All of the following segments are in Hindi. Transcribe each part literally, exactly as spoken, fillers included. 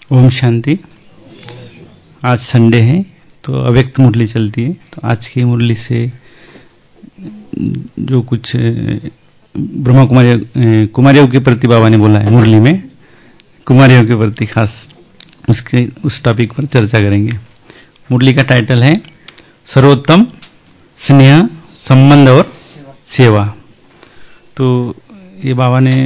ओम शांति। आज संडे है तो अव्यक्त मुरली चलती है। तो आज की मुरली से जो कुछ ब्रह्मा कुमारी कुमारियों के प्रति बाबा ने बोला है मुरली में, कुमारियों के प्रति खास उसके उस टॉपिक पर चर्चा करेंगे। मुरली का टाइटल है सर्वोत्तम स्नेह संबंध और सेवा। तो ये बाबा ने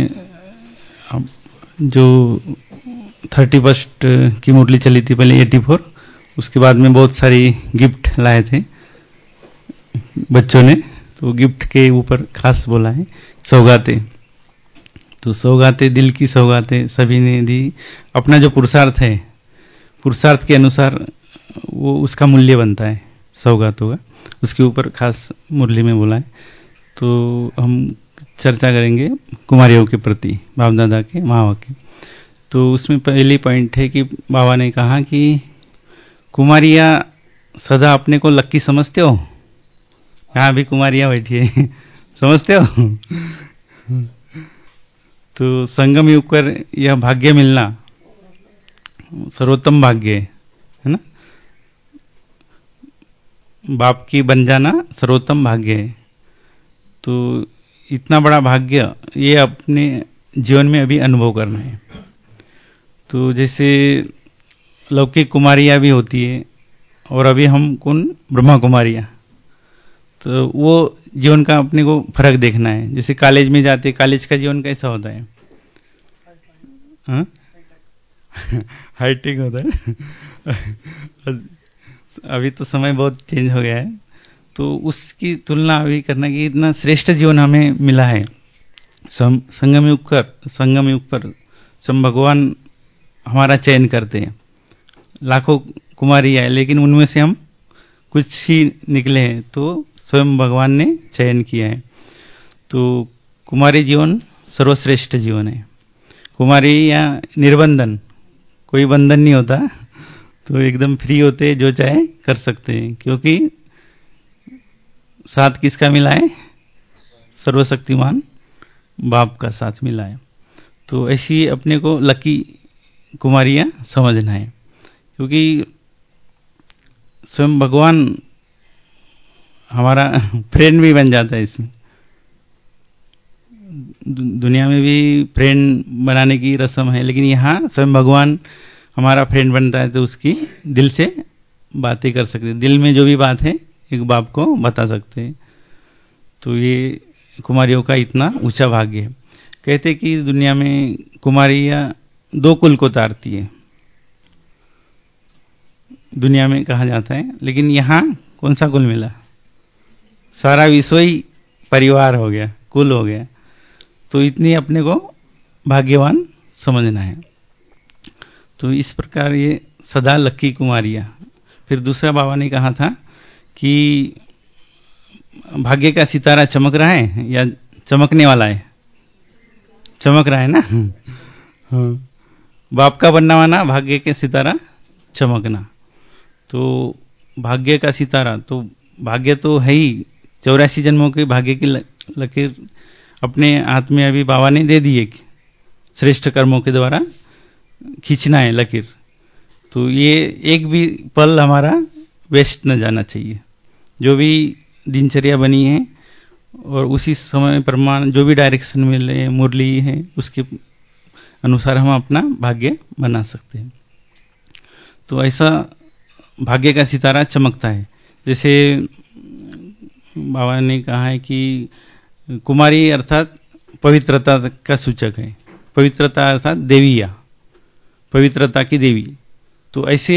जो थर्टी फर्स्ट की मुरली चली थी पहले एटी फोर, उसके बाद में बहुत सारी गिफ्ट लाए थे बच्चों ने। तो गिफ्ट के ऊपर खास बोला है सौगातें। तो सौगातें, दिल की सौगातें सभी ने दी। अपना जो पुरुषार्थ है, पुरुषार्थ के अनुसार वो उसका मूल्य बनता है सौगातों का, उसके ऊपर खास मुरली में बोला है। तो हम चर्चा करेंगे कुमारियों के प्रति, बाप दादा के, माँ के। तो उसमें पहली पॉइंट है कि बाबा ने कहा कि कुमारियाँ सदा अपने को लक्की समझते हो। यहाँ भी कुमारियाँ बैठी है, समझते हो? तो संगम युग पर यह भाग्य मिलना सर्वोत्तम भाग्य है ना। बाप की बन जाना सर्वोत्तम भाग्य है। तो इतना बड़ा भाग्य ये अपने जीवन में अभी अनुभव करना है। तो जैसे लौकिक कुमारियाँ भी होती है और अभी हम कौन ब्रह्मा कुमारियाँ, तो वो जीवन का अपने को फर्क देखना है। जैसे कॉलेज में जाते, कॉलेज का जीवन कैसा होता है? हाँ, हाईटेक होता है। अभी तो समय बहुत चेंज हो गया है। तो उसकी तुलना अभी करना कि इतना श्रेष्ठ जीवन हमें मिला है संगम युग पर। संगम युग पर स्वयं भगवान हमारा चयन करते हैं। लाखों कुमारी है लेकिन उनमें से हम कुछ ही निकले हैं, तो स्वयं भगवान ने चयन किया है। तो कुमारी जीवन सर्वश्रेष्ठ जीवन है। कुमारी या निर्बंधन, कोई बंधन नहीं होता, तो एकदम फ्री होते, जो चाहे कर सकते हैं। क्योंकि साथ किसका मिला है? सर्वशक्तिमान बाप का साथ मिला है। तो ऐसी अपने को लकी कुमारियां समझना है। क्योंकि स्वयं भगवान हमारा फ्रेंड भी बन जाता है इसमें। दुनिया में भी फ्रेंड बनाने की रस्म है, लेकिन यहाँ स्वयं भगवान हमारा फ्रेंड बनता है। तो उसकी दिल से बातें कर सकते हैं, दिल में जो भी बात है एक बाप को बता सकते हैं। तो ये कुमारियों का इतना ऊंचा भाग्य है। कहते कि दुनिया में कुमारियां दो कुल को तारती है, दुनिया में कहा जाता है। लेकिन यहाँ कौन सा कुल मिला? सारा विश्व ही परिवार हो गया, कुल हो गया। तो इतनी अपने को भाग्यवान समझना है। तो इस प्रकार ये सदा लक्की कुमारियां। फिर दूसरा बाबा ने कहा था कि भाग्य का सितारा चमक रहा है या चमकने वाला है? चमक रहा है ना। हाँ। बाप का बनना माना भाग्य के सितारा चमकना। तो भाग्य का सितारा, तो भाग्य तो है ही, चौरासी जन्मों के भाग्य की लकीर अपने हाथ में अभी बाबा ने दे दी है। श्रेष्ठ कर्मों के द्वारा खींचना है लकीर। तो ये एक भी पल हमारा वेस्ट न जाना चाहिए। जो भी दिनचर्या बनी है और उसी समय प्रमाण जो भी डायरेक्शन मिले मुरली है, उसके अनुसार हम अपना भाग्य बना सकते हैं। तो ऐसा भाग्य का सितारा चमकता है। जैसे बाबा ने कहा है कि कुमारी अर्थात पवित्रता का सूचक है। पवित्रता अर्थात देविया, पवित्रता की देवी। तो ऐसे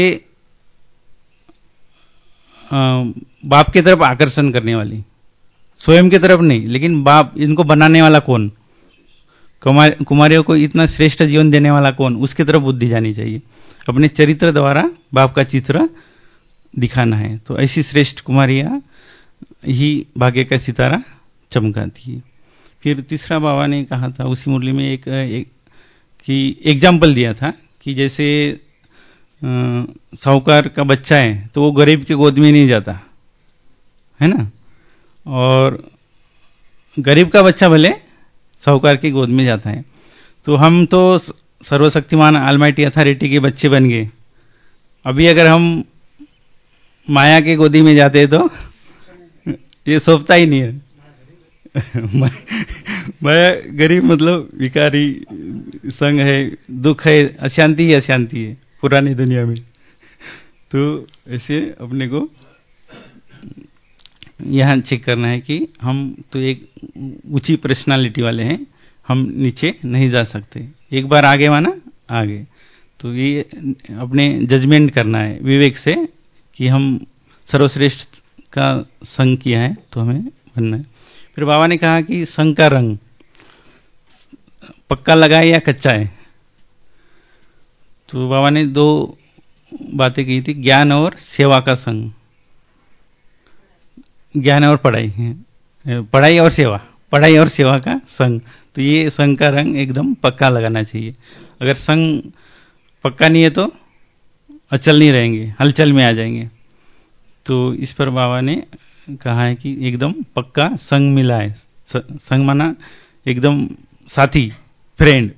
बाप की तरफ आकर्षण करने वाली, स्वयं की तरफ नहीं, लेकिन बाप, इनको बनाने वाला कौन? कुमारियों को इतना श्रेष्ठ जीवन देने वाला कौन? उसकी तरफ बुद्धि जानी चाहिए। अपने चरित्र द्वारा बाप का चित्र दिखाना है। तो ऐसी श्रेष्ठ कुमारियां ही भाग्य का सितारा चमकाती है। फिर तीसरा बाबा ने कहा था उसी मुरली में एक, एक कि एग्जाम्पल दिया था कि जैसे साहूकार का बच्चा है तो वो गरीब के गोद में नहीं जाता है ना, और गरीब का बच्चा भले साहूकार की गोद में जाता है। तो हम तो सर्वशक्तिमान ऑलमाइटी अथॉरिटी के बच्चे बन गए। अभी अगर हम माया के गोदी में जाते हैं तो ये सोचता ही नहीं है। माया गरीब मतलब भिखारी संग है, दुख है, अशांति ही अशांति है पुरानी दुनिया में। तो ऐसे अपने को यहाँ चेक करना है कि हम तो एक ऊंची पर्सनालिटी वाले हैं, हम नीचे नहीं जा सकते। एक बार आगे माना आगे, तो ये अपने जजमेंट करना है विवेक से कि हम सर्वश्रेष्ठ का संग किया है तो हमें बनना है। फिर बाबा ने कहा कि संग का रंग पक्का लगा है या कच्चा है। तो बाबा ने दो बातें की थी, ज्ञान और सेवा का संग। ज्ञान और पढ़ाई है, पढ़ाई और सेवा, पढ़ाई और सेवा का संग। तो ये संग का रंग एकदम पक्का लगाना चाहिए। अगर संग पक्का नहीं है तो अचल नहीं रहेंगे, हलचल में आ जाएंगे। तो इस पर बाबा ने कहा है कि एकदम पक्का संग मिला है। संग माना एकदम साथी, फ्रेंड।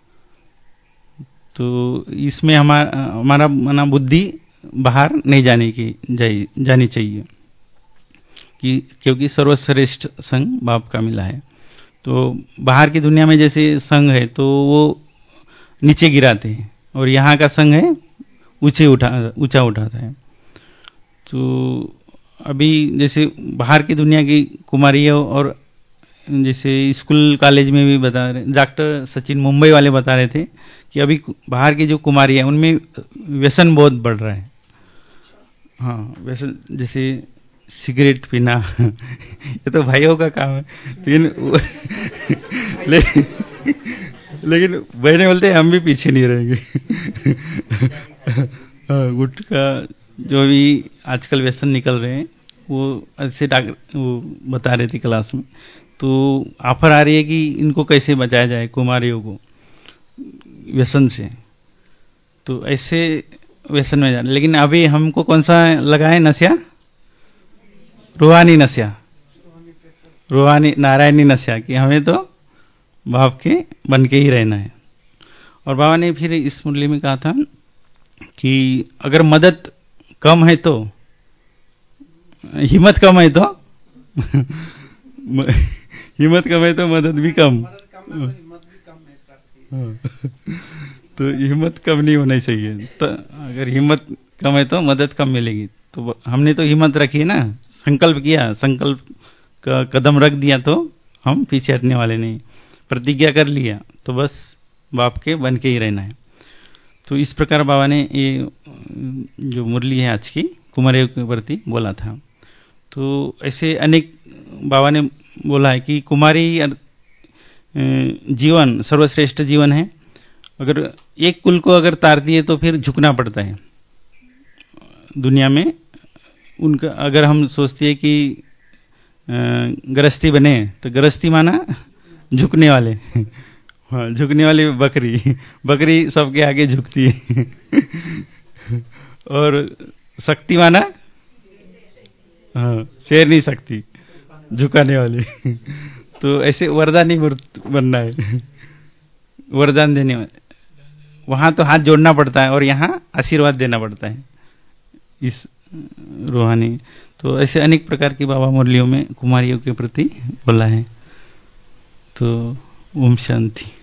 तो इसमें हमारा हमारा माना बुद्धि बाहर नहीं जाने की जानी चाहिए कि क्योंकि सर्वश्रेष्ठ संग बाप का मिला है। तो बाहर की दुनिया में जैसे संग है तो वो नीचे गिराते हैं, और यहाँ का संग है ऊंचे उठा ऊंचा उठाता है। तो अभी जैसे बाहर की दुनिया की कुमारियों, और जैसे स्कूल कॉलेज में भी बता रहे, डॉक्टर सचिन मुंबई वाले बता रहे थे कि अभी बाहर की जो कुमारी है उनमें व्यसन बहुत बढ़ रहा है। हाँ, व्यसन जैसे सिगरेट पीना ये तो भाइयों का काम है, लेकिन ले, लेकिन बहने बोलते हैं हम भी पीछे नहीं रहेंगे। हाँ, गुटखा जो भी आजकल व्यसन निकल रहे हैं वो ऐसे डॉक्टर वो बता रहे थे क्लास में। तो ऑफर आ रही है कि इनको कैसे बचाया जाए कुमारियों को व्यसन से। तो ऐसे व्यसन में जाना, लेकिन अभी हमको कौन सा लगा है नशा? रूहानी नशा, रूहानी नारायणी नशा, कि हमें तो बाप के बन के ही रहना है। और बाबा ने फिर इस मुरली में कहा था कि अगर मदद कम है तो, हिम्मत कम है तो हिम्मत कम है तो मदद भी कम, तो हिम्मत कम नहीं होनी चाहिए। तो अगर हिम्मत कम है तो मदद कम मिलेगी। तो हमने तो हिम्मत रखी ना, संकल्प किया, संकल्प का कदम रख दिया तो हम पीछे हटने वाले नहीं। प्रतिज्ञा कर लिया तो बस बाप के बन के ही रहना है। तो इस प्रकार बाबा ने ये जो मुरली है आज की कुमारियों के प्रति बोला था। तो ऐसे अनेक बाबा ने बोला है कि कुमारी जीवन सर्वश्रेष्ठ जीवन है। अगर एक कुल को अगर तार दिए तो फिर झुकना पड़ता है दुनिया में। उनका अगर हम सोचते हैं कि गृहस्थी बने तो गृहस्थी माना झुकने वाले, हाँ, झुकने वाली बकरी, बकरी सबके आगे झुकती है। और शक्ति माना, हाँ, शेर नहीं सकती, झुकाने वाली। तो ऐसे वरदानी बनना है, वरदान देने वाले। वहां तो हाथ जोड़ना पड़ता है और यहाँ आशीर्वाद देना पड़ता है इस रूहानी। तो ऐसे अनेक प्रकार की बाबा मुरलियों में कुमारियों के प्रति बोला है। तो ओम शांति।